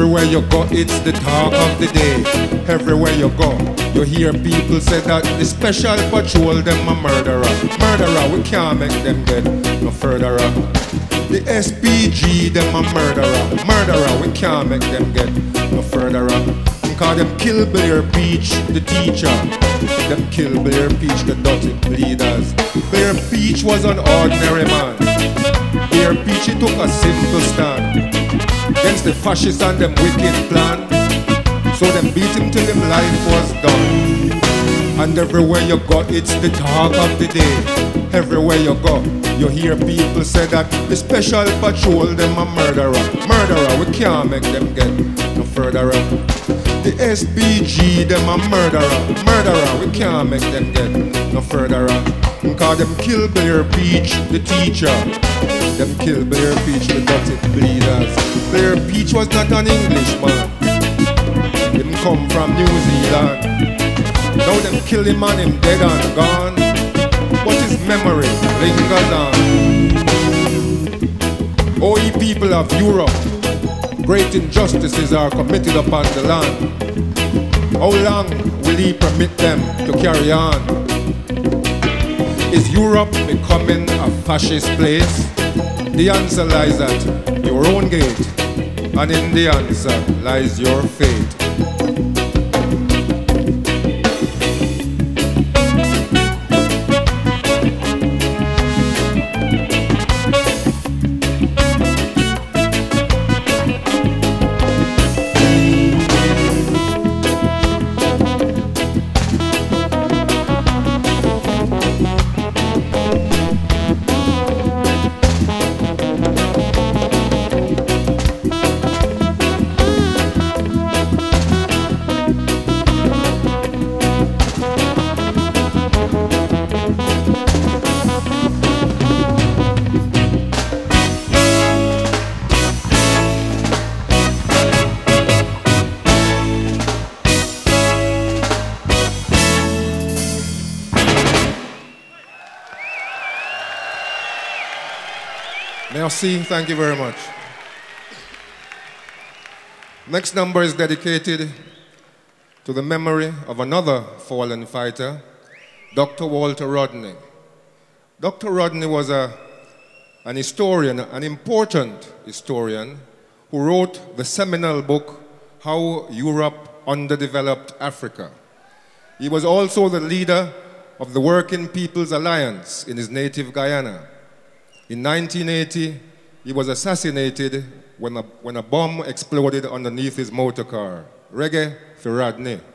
Everywhere you go, it's the talk of the day. Everywhere you go, you hear people say that the special patrol, them a murderer. Murderer, we can't make them get no furtherer. The SPG, them a murderer. Murderer, we can't make them get no furtherer. Because them kill Blair Peach, the teacher. Them kill Blair Peach, the dirty bleeders. Blair Peach was an ordinary man. Blair Peach, he took a simple stand against the fascists and them wicked plan. So them beat him till him life was done. And everywhere you go, it's the talk of the day. Everywhere you go, you hear people say that the special patrol, them a murderer. Murderer, we can't make them get no furtherer. The SPG, them a murderer. Murderer, we can't make them get no furtherer. Because them kill Blair Peach, the teacher. Them kill Blair Peach, the dirty bleeders. Blair Peach was not an Englishman. Him come from New Zealand. Now them kill him and him dead and gone. But his memory lingers on. O ye people of Europe, great injustices are committed upon the land. How long will he permit them to carry on? Is Europe becoming a fascist place? The answer lies at your own gate, and in the answer lies your fate. Merci, thank you very much. Next number is dedicated to the memory of another fallen fighter, Dr. Walter Rodney. Dr. Rodney was an historian, an important historian, who wrote the seminal book, How Europe Underdeveloped Africa. He was also the leader of the Working People's Alliance in his native Guyana. In 1980, he was assassinated when a bomb exploded underneath his motor car. Reggae for Rodney.